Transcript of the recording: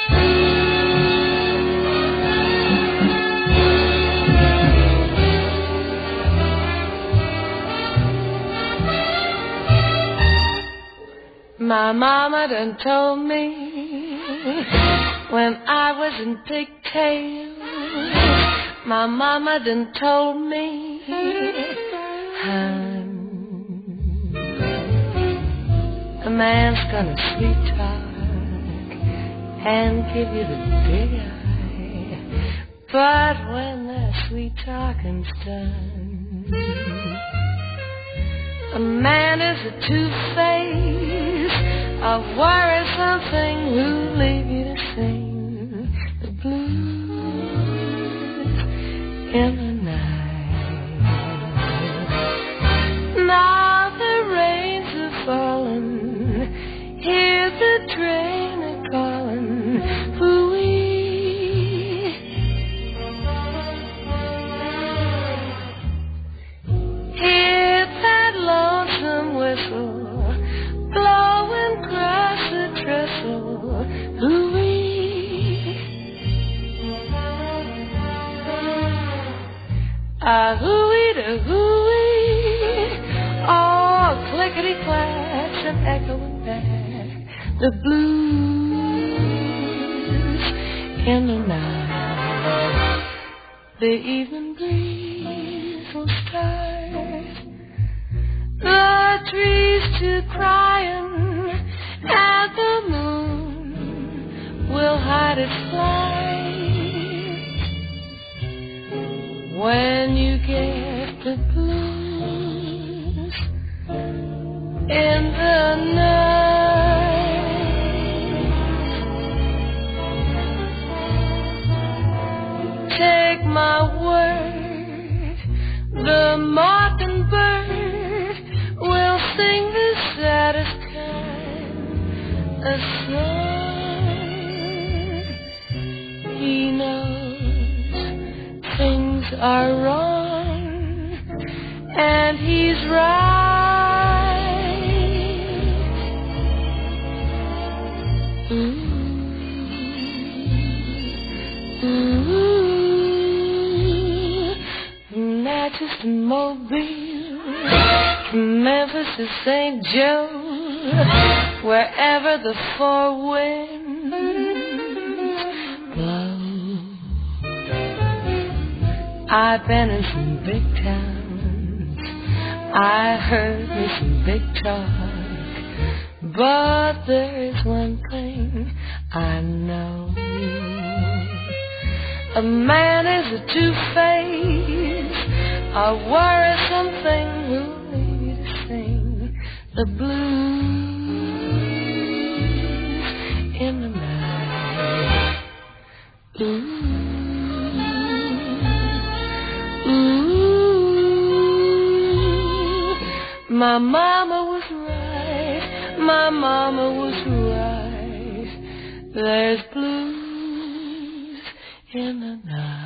My mama done told me when I was in pigtails. My mama done told me, hon, a man's gonna sweet talk and give you the big eye, but when that sweet talking's done, a man is a two-faced, a worrisome thing who'll leave you to sing the blues in the night. Now the rains are falling, hear the train a-calling, hoo-wee. Hear that lonesome whistle blowing across the trestle, hoo-wee. Ah, hoo-wee to hoo-wee, all clickety-clacks and echoing back the blues in the night. The evening breeze will start the trees to crying, and the moon will hide its light. When you get the blues in the night, take my word, the mockingbird will sing the saddest kind of song. He knows things are wrong, and he's right. Ooh, ooh, Natchez and Mobile, from Memphis to St. Joe, wherever the four winds blow. I've been in some big towns, I heard me some big talk, but there's one thing I know. A man is a two-faced, a worrisome thing who'll leave you to sing the blues in the night. Ooh, ooh, my mama was right, my mama was right. There's blues in the night.